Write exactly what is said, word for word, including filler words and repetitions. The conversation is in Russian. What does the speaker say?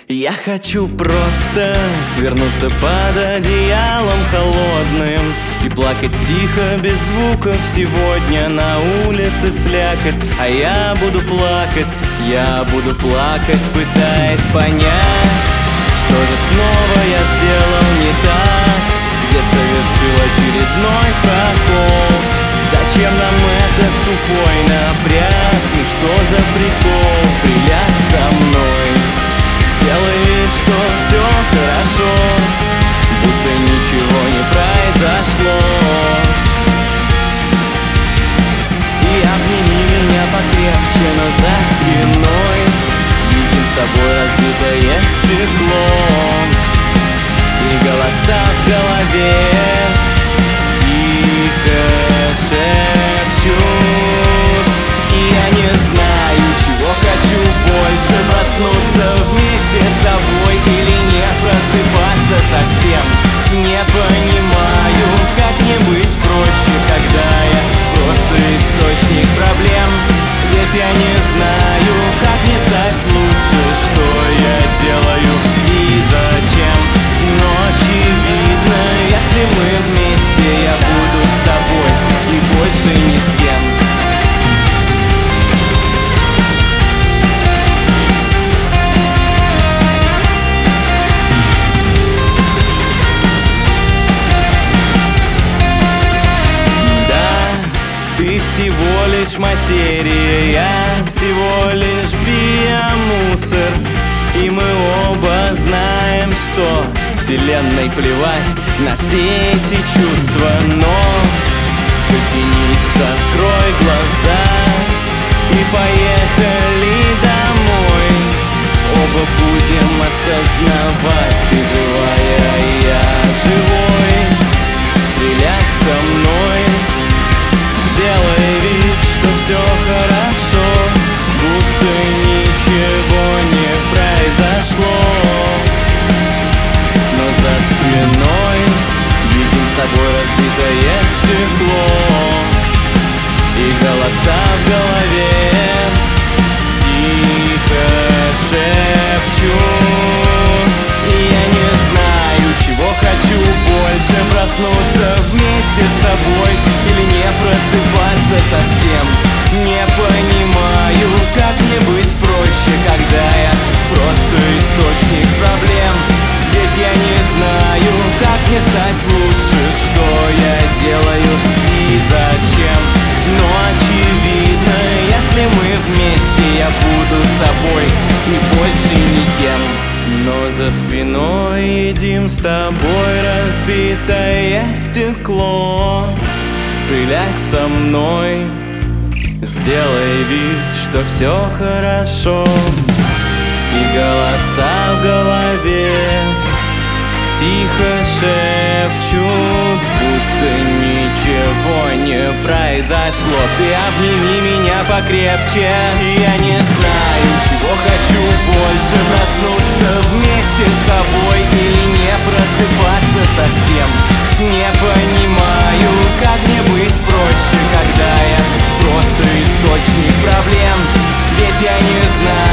Я хочу просто свернуться под одеялом холодным и плакать тихо, без звуков. Сегодня на улице слякоть, а я буду плакать, я буду плакать, пытаясь понять, что же снова я сделал не так, где совершил очередной прокол. Зачем нам этот тупой напряг? Ну что за прикол? Приляг со мной, сделай вид, что все хорошо, будто ничего не произошло. И обними меня покрепче, но за спиной видим с тобой разбитое стекло. И голоса в голове тихо шепчут. И я не знаю, чего хочу больше: проснуться вместе с тобой или не просыпаться совсем. Не понимаю, как мне быть проще, когда я просто источник проблем. Ведь я не знаю, как мне стать лучше, что я делаю и зачем. Но очевидно, если мы вместе, я буду с тобой и больше ни с кем. Ты всего лишь материя, я всего лишь биомусор. И мы оба знаем, что вселенной плевать на все эти чувства. Но затянись, закрой глаза и поехали домой. Оба будем осознавать: ты живая, и я живой. Приляг со мной, сделай вид, что все хорошо, будто ничего не произошло. Но за спиной видим с тобой разбитое стекло. И голоса в голове тихо шепчут. И я не знаю, чего хочу больше: проснуться вместе с тобой или не просыпаться совсем. Не понимаю, как мне быть проще, когда я просто источник проблем. Ведь я не знаю, как мне стать лучше, что я делаю и зачем. Но очевидно, если мы вместе, я буду собой и больше никем. Но за спиной едим с тобой разбитое стекло. Приляг со мной, сделай вид, что все хорошо. И голоса в голове тихо шепчут, будто ничего не произошло. Ты обними меня покрепче. И я не знаю, чего хочу больше: проснуться вместе с тобой или не просыпаться совсем. Не понимаю, как мне быть проще, когда я просто источник проблем. Ведь я не знаю,